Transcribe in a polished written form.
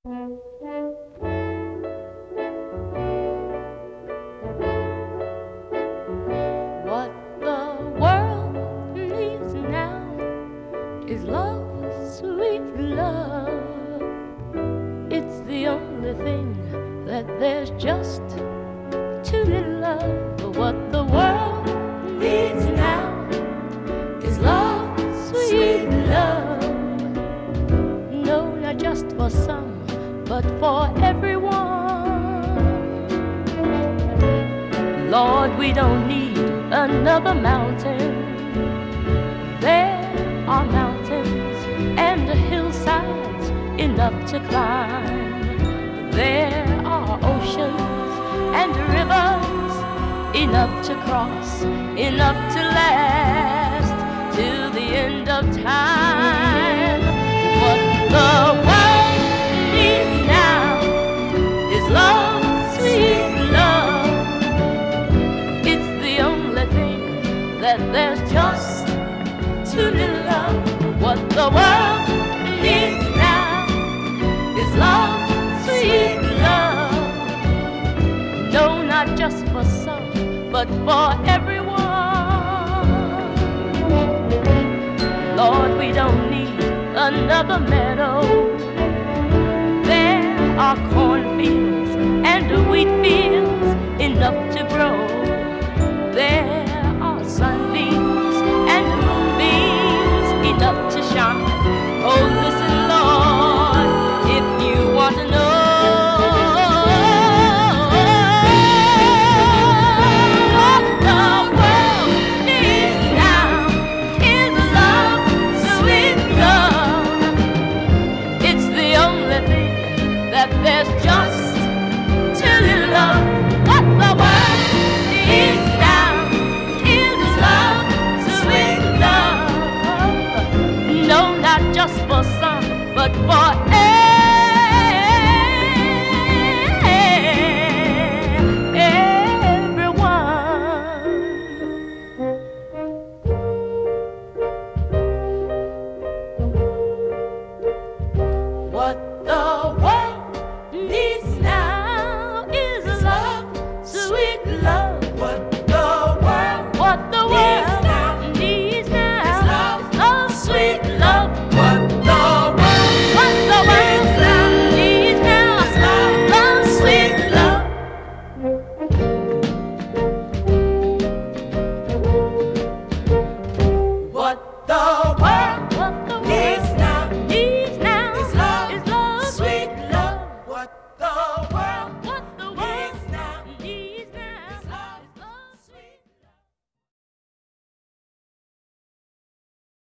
What the world needs now is love, sweet love. It's the only thing that there's just too little of. What the world needs now is love, sweet love. No, not just for some, but for everyone. Lord, we don't need another mountain. There are mountains and hillsides enough to climb. There are oceans and rivers enough to cross, enough to last till the end of time. What the world needs now is love, sweet love. It's the only thing that there's just too little of. What the world needs now is love, sweet love. No, not just for some, but for everyone. Lord, we don't need another meadow. There are cornfields and wheat fields enough to grow. There are sunbeams and moonbeams enough to shine. Oh, listen, Lord, if you want to know. What the world needs now is love, sweet love. It's the only thing that there's just too little of. What the world needs now is love, sweet love. No, not just for some, but for everyone. What the world needs now is love, sweet love. What the world needs now is love, sweet love. What the world needs now is love, sweet love. What the world needs now is love, sweet love. What the world